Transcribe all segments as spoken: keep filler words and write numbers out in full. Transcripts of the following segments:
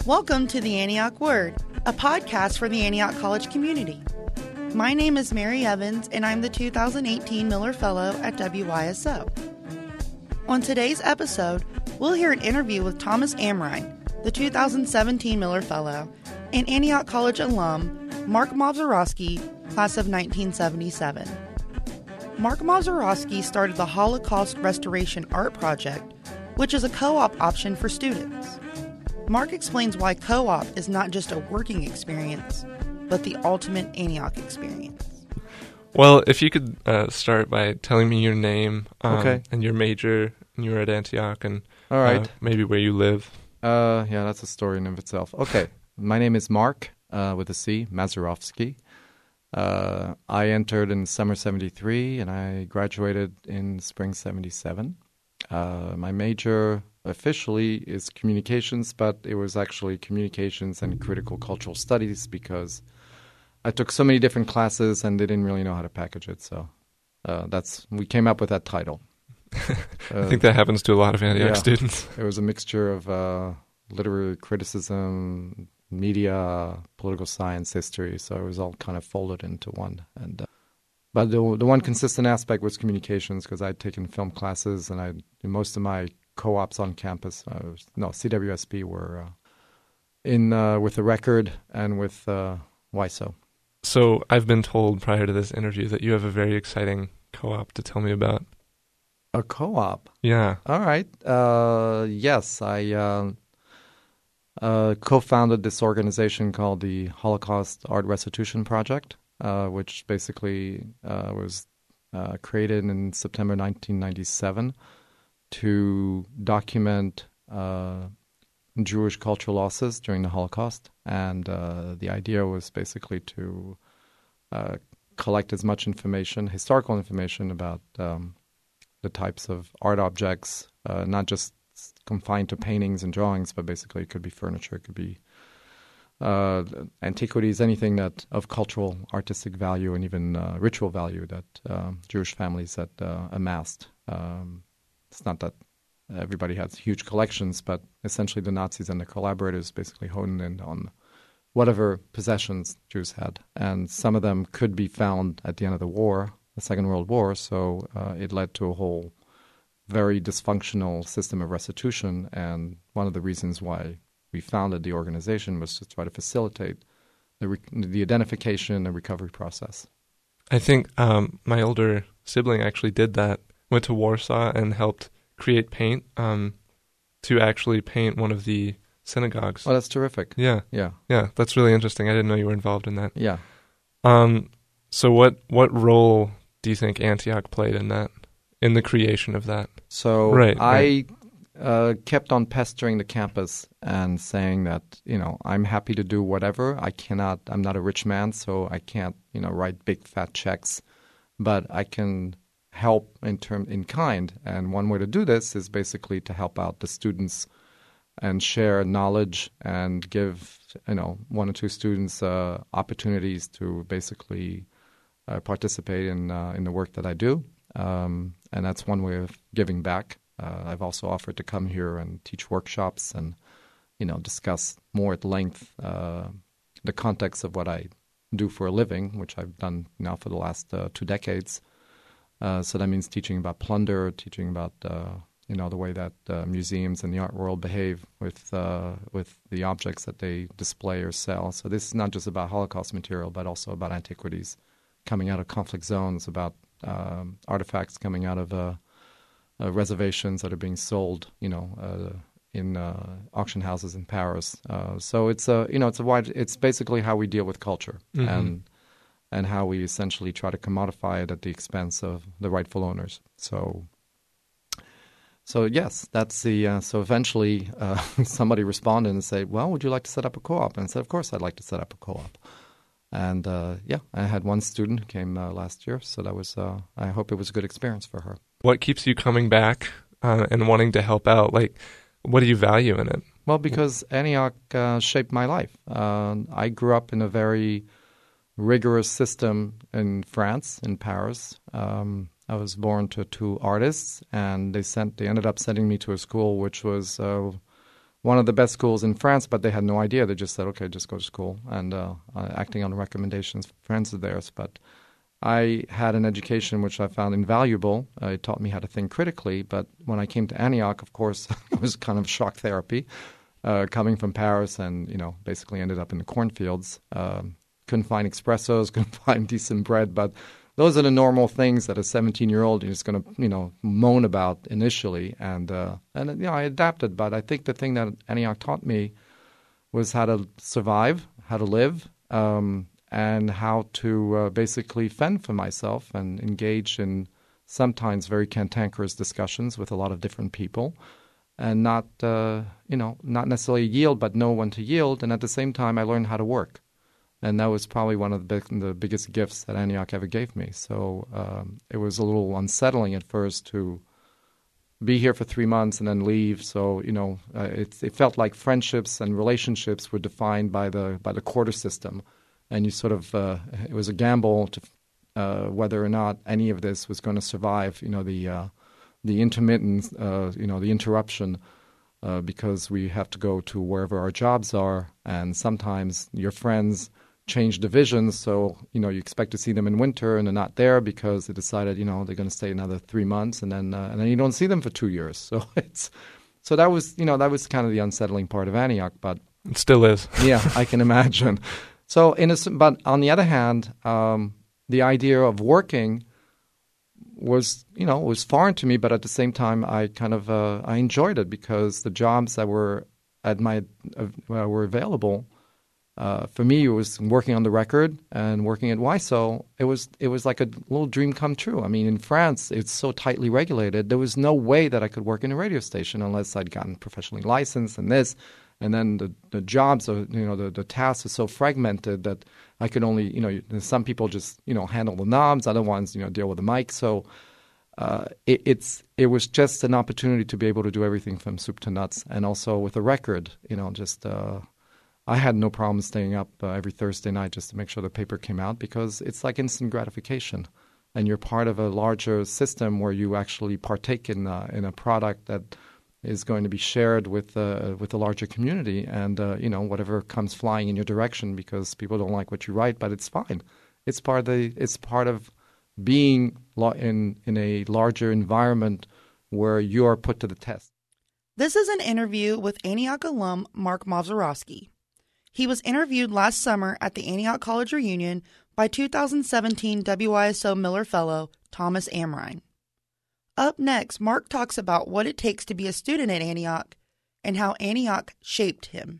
Welcome to the Antioch Word, a podcast for the Antioch College community. My name is Mary Evans, and I'm the two thousand eighteen Miller Fellow at W Y S O. On today's episode, we'll hear an interview with Thomas Amrine, the two thousand seventeen Miller Fellow, and Antioch College alum Mark Mavzorowski, class of nineteen seventy-seven. Mark Mavzorowski started the Holocaust Restoration Art Project, which is a co-op option for students. Mark explains why co-op is not just a working experience, but the ultimate Antioch experience. Well, if you could uh, start by telling me your name um, okay. and your major, and you're at Antioch, and All right. uh, maybe where you live. Uh, yeah, that's a story in of itself. Okay, my name is Mark, uh, with a C, Mavzorowski. Uh, I entered in summer seventy-three, and I graduated in spring seventy-seven. Uh, my major officially is communications, but it was actually communications and critical cultural studies because I took so many different classes and they didn't really know how to package it. So uh, that's we came up with that title. I uh, think that happens to a lot of Antioch yeah. students. It was a mixture of uh, literary criticism, media, political science, history. So it was all kind of folded into one. And uh, but the the one consistent aspect was communications because I'd taken film classes and I most of my co-ops on campus, uh, was, no C W S P were uh, in uh, with the Record and with uh, W Y S O. So I've been told prior to this interview that you have a very exciting co-op to tell me about. A co-op? Yeah. All right. Uh, yes, I uh, uh, co-founded this organization called the Holocaust Art Restitution Project, uh, which basically uh, was uh, created in September nineteen ninety-seven to document uh, Jewish cultural losses during the Holocaust. And uh, the idea was basically to uh, collect as much information, historical information about um, the types of art objects, uh, not just confined to paintings and drawings, but basically it could be furniture, it could be uh, antiquities, anything that of cultural, artistic value, and even uh, ritual value that uh, Jewish families had uh, amassed. Um, it's not that everybody has huge collections, but essentially the Nazis and their collaborators basically honed in on whatever possessions Jews had. And some of them could be found at the end of the war, the Second World War, so uh, it led to a whole very dysfunctional system of restitution. And one of the reasons why we founded the organization was to try to facilitate the, re- the identification and recovery process. I think um, my older sibling actually did that, went to Warsaw and helped create paint um, to actually paint one of the synagogues. Oh, that's terrific. Yeah. Yeah. Yeah, that's really interesting. I didn't know you were involved in that. Yeah. Um, so what what role do you think Antioch played in that, in the creation of that? So right, I right. Uh, kept on pestering the campus and saying that, you know, I'm happy to do whatever. I cannot, I'm not a rich man, so I can't, you know, write big fat checks, but I can help in term in kind. And one way to do this is basically to help out the students and share knowledge and give, you know, one or two students uh, opportunities to basically uh, participate in uh, in the work that I do. Um, and that's one way of giving back. Uh, I've also offered to come here and teach workshops and, you know, discuss more at length uh, the context of what I do for a living, which I've done now for the last uh, two decades. Uh, so that means teaching about plunder, teaching about uh, you know the way that uh, museums and the art world behave with uh, with the objects that they display or sell. So this is not just about Holocaust material, but also about antiquities coming out of conflict zones, about um, artifacts coming out of uh, uh, reservations that are being sold, you know, uh, in uh, auction houses in Paris. Uh, so it's a you know it's a wide. It's basically how we deal with culture Mm-hmm. and. and how we essentially try to commodify it at the expense of the rightful owners. So, so yes, that's the. Uh, so eventually, uh, somebody responded and said, "Well, would you like to set up a co-op?" And I said, "Of course, I'd like to set up a co-op." And uh, yeah, I had one student who came uh, last year, so that was. Uh, I hope it was a good experience for her. What keeps you coming back uh, and wanting to help out? Like, what do you value in it? Well, because Antioch uh, shaped my life. Uh, I grew up in a very rigorous system in France, in Paris. Um, I was born to two artists, and they sent. They ended up sending me to a school which was uh, one of the best schools in France, but they had no idea. They just said, okay, just go to school, and uh, uh, acting on the recommendations from friends of theirs. But I had an education which I found invaluable. Uh, it taught me how to think critically. But when I came to Antioch, of course, it was kind of shock therapy. Uh, coming from Paris and, you know, basically ended up in the cornfields. Um, couldn't find espressos, couldn't find decent bread. But those are the normal things that a seventeen-year-old is going to, you know, moan about initially. And, uh, and you know, I adapted. But I think the thing that Antioch taught me was how to survive, how to live, um, and how to uh, basically fend for myself and engage in sometimes very cantankerous discussions with a lot of different people. And not, uh, you know, not necessarily yield, but know when to yield. And at the same time, I learned how to work. And that was probably one of the, big, the biggest gifts that Antioch ever gave me. So um, it was a little unsettling at first to be here for three months and then leave. So, you know, uh, it, it felt like friendships and relationships were defined by the by the quarter system. And you sort of, uh, it was a gamble to uh, whether or not any of this was going to survive, you know, the... Uh, the intermittent, uh, you know, the interruption, uh, because we have to go to wherever our jobs are, and sometimes your friends change divisions, so, you know, you expect to see them in winter, and they're not there because they decided, you know, they're going to stay another three months, and then uh, and then you don't see them for two years. So it's so that was, you know, that was kind of the unsettling part of Antioch, but it still is. Yeah, I can imagine. So, in a, but on the other hand, um, the idea of working was, you know, was foreign to me, but at the same time, I kind of uh, I enjoyed it because the jobs that were at my uh, were available uh, for me. It was working on the record and working at Y S O. It was it was like a little dream come true. I mean, in France, it's so tightly regulated. There was no way that I could work in a radio station unless I'd gotten professionally licensed and this. And then the, the jobs, are, you know, the, the tasks are so fragmented that I could only, you know, some people just, you know, handle the knobs, other ones, you know, deal with the mic. So uh, it, it's it was just an opportunity to be able to do everything from soup to nuts, and also with a record, you know, just uh, I had no problem staying up uh, every Thursday night just to make sure the paper came out because it's like instant gratification, and you're part of a larger system where you actually partake in uh, in a product that is going to be shared with uh, with the larger community, and uh, you know, whatever comes flying in your direction because people don't like what you write, but it's fine. It's part of the it's part of being in in a larger environment where you are put to the test. This is an interview with Antioch alum Mark Mavzorowski. He was interviewed last summer at the Antioch College reunion by two thousand seventeen W Y S O Miller Fellow Thomas Amrine. Up next, Mark talks about what it takes to be a student at Antioch and how Antioch shaped him.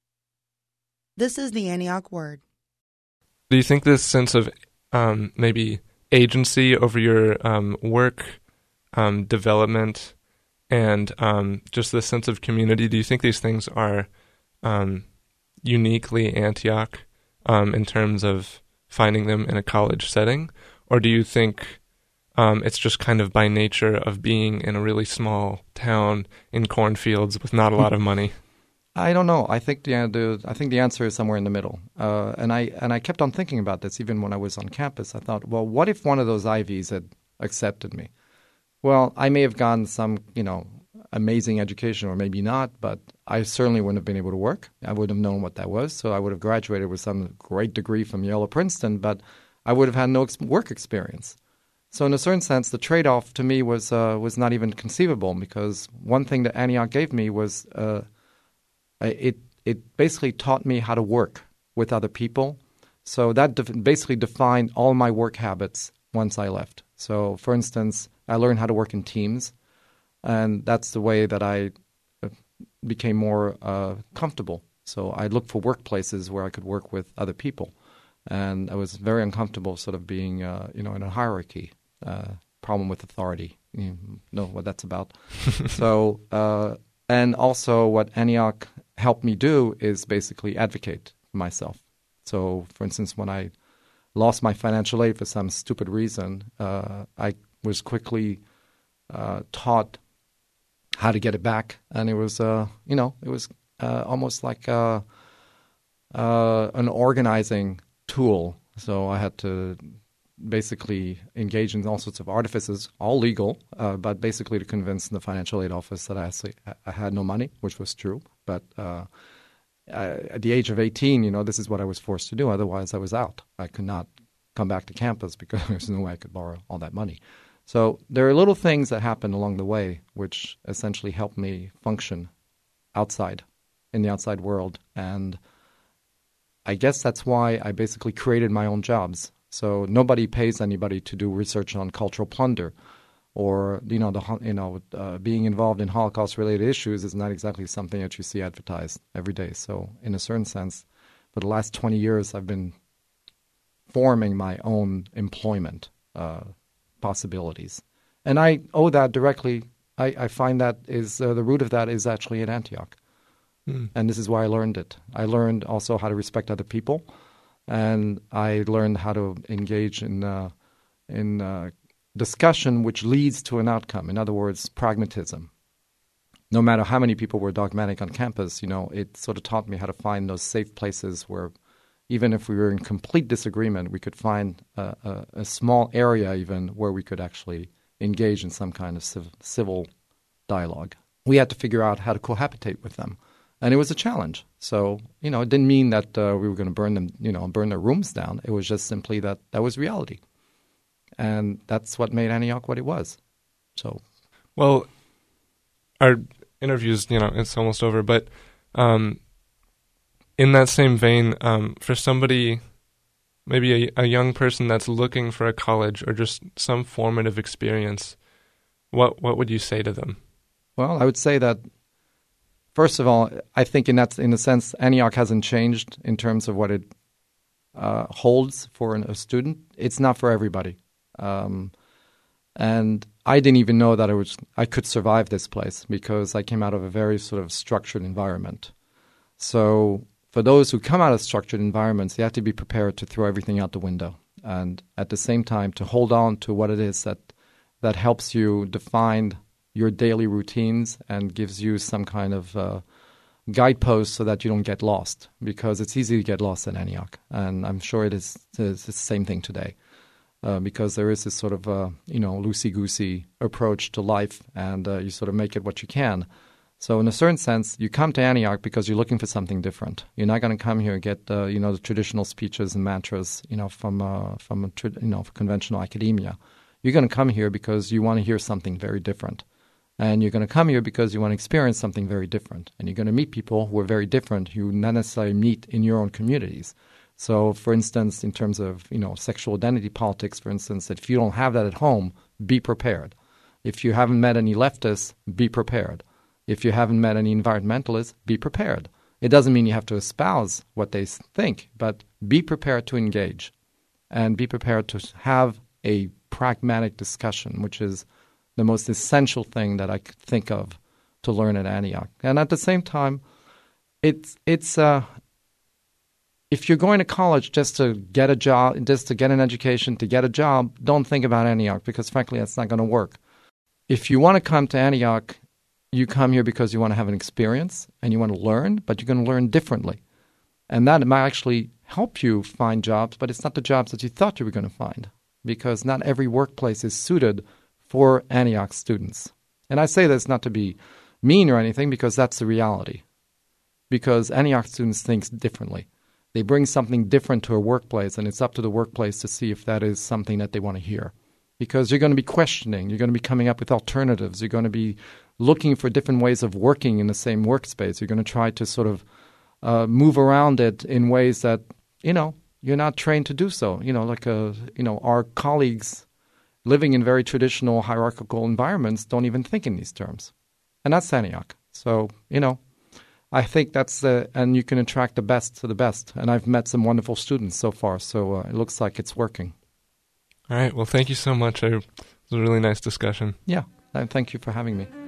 This is the Antioch Word. Do you think this sense of um, maybe agency over your um, work, um, development, and um, just this sense of community, do you think these things are um, uniquely Antioch um, in terms of finding them in a college setting? Or do you think Um, it's just kind of by nature of being in a really small town in cornfields with not a lot of money? I don't know. I think the, the I think the answer is somewhere in the middle. Uh, and I and I kept on thinking about this even when I was on campus. I thought, well, what if one of those Ivies had accepted me? Well, I may have gotten some, you know, amazing education, or maybe not, but I certainly wouldn't have been able to work. I wouldn't have known what that was. So I would have graduated with some great degree from Yale or Princeton, but I would have had no ex- work experience. So in a certain sense, the trade-off to me was uh, was not even conceivable, because one thing that Antioch gave me was uh, it it basically taught me how to work with other people. So that def- basically defined all my work habits once I left. So, for instance, I learned how to work in teams, and that's the way that I became more uh, comfortable. So I looked for workplaces where I could work with other people. And I was very uncomfortable sort of being, uh, you know, in a hierarchy, uh, problem with authority. You know what that's about. so, uh, and also what Antioch helped me do is basically advocate for myself. So, for instance, when I lost my financial aid for some stupid reason, uh, I was quickly uh, taught how to get it back. And it was, uh, you know, it was uh, almost like uh, uh, an organizing tool. So I had to basically engage in all sorts of artifices, all legal, uh, but basically to convince the financial aid office that I, actually, I had no money, which was true. But uh, I, at the age of eighteen, you know, this is what I was forced to do. Otherwise, I was out. I could not come back to campus because there's no way I could borrow all that money. So there are little things that happen along the way which essentially help me function outside, in the outside world. And I guess that's why I basically created my own jobs. So nobody pays anybody to do research on cultural plunder, or you know, the you know, uh, being involved in Holocaust-related issues is not exactly something that you see advertised every day. So in a certain sense, for the last twenty years, I've been forming my own employment uh, possibilities, and I owe that directly. I, I find that is uh, the root of that is actually in Antioch, mm. and this is why I learned it. I learned also how to respect other people. And I learned how to engage in uh, in uh, discussion which leads to an outcome. In other words, pragmatism. No matter how many people were dogmatic on campus, you know, it sort of taught me how to find those safe places where, even if we were in complete disagreement, we could find a, a, a small area even where we could actually engage in some kind of civ- civil dialogue. We had to figure out how to cohabitate with them. And it was a challenge. So, you know, it didn't mean that uh, we were going to burn them, you know, burn their rooms down. It was just simply that that was reality. And that's what made Antioch what it was. So, well, our interview's, you know, it's almost over. But um, in that same vein, um, for somebody, maybe a, a young person that's looking for a college or just some formative experience, what what would you say to them? Well, I would say that, first of all, I think in that in a sense, Antioch hasn't changed in terms of what it uh, holds for an, a student. It's not for everybody, um, and I didn't even know that I was I could survive this place because I came out of a very sort of structured environment. So for those who come out of structured environments, you have to be prepared to throw everything out the window, and at the same time to hold on to what it is that that helps you define your daily routines and gives you some kind of uh, guidepost so that you don't get lost, because it's easy to get lost in Antioch. And I'm sure it is it's the same thing today uh, because there is this sort of, uh, you know, loosey-goosey approach to life, and uh, you sort of make it what you can. So in a certain sense, you come to Antioch because you're looking for something different. You're not going to come here and get, uh, you know, the traditional speeches and mantras, you know, from, uh, from a tra- you know, conventional academia. You're going to come here because you want to hear something very different. And you're going to come here because you want to experience something very different. And you're going to meet people who are very different, who not necessarily meet in your own communities. So, for instance, in terms of, you know, sexual identity politics, for instance, if you don't have that at home, be prepared. If you haven't met any leftists, be prepared. If you haven't met any environmentalists, be prepared. It doesn't mean you have to espouse what they think, but be prepared to engage and be prepared to have a pragmatic discussion, which is the most essential thing that I could think of to learn at Antioch. And at the same time, it's it's uh, if you're going to college just to get a job, just to get an education, to get a job, don't think about Antioch, because frankly, that's not going to work. If you want to come to Antioch, you come here because you want to have an experience and you want to learn, but you're going to learn differently. And that might actually help you find jobs, but it's not the jobs that you thought you were going to find, because not every workplace is suited for Antioch students. And I say this not to be mean or anything, because that's the reality. Because Antioch students think differently. They bring something different to a workplace, and it's up to the workplace to see if that is something that they want to hear. Because you're going to be questioning, you're going to be coming up with alternatives, you're going to be looking for different ways of working in the same workspace. You're going to try to sort of uh, move around it in ways that, you know, you're not trained to do so. You know, like, a, you know, our colleagues living in very traditional hierarchical environments don't even think in these terms. And that's Antioch. So, you know, I think that's, uh, and you can attract the best to the best. And I've met some wonderful students so far, so uh, it looks like it's working. All right. Well, thank you so much. I, it was a really nice discussion. Yeah. And thank you for having me.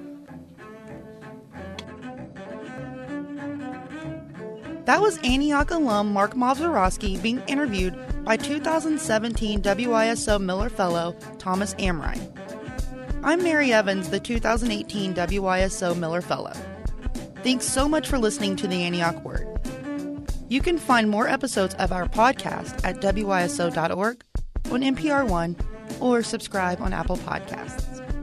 That was Antioch alum Mark Mavzorowski being interviewed by two thousand seventeen W I S O Miller Fellow Thomas Amrine. I'm Mary Evans, the two thousand eighteen W I S O Miller Fellow. Thanks so much for listening to the Antioch Word. You can find more episodes of our podcast at W I S O dot org, on N P R One or subscribe on Apple Podcasts.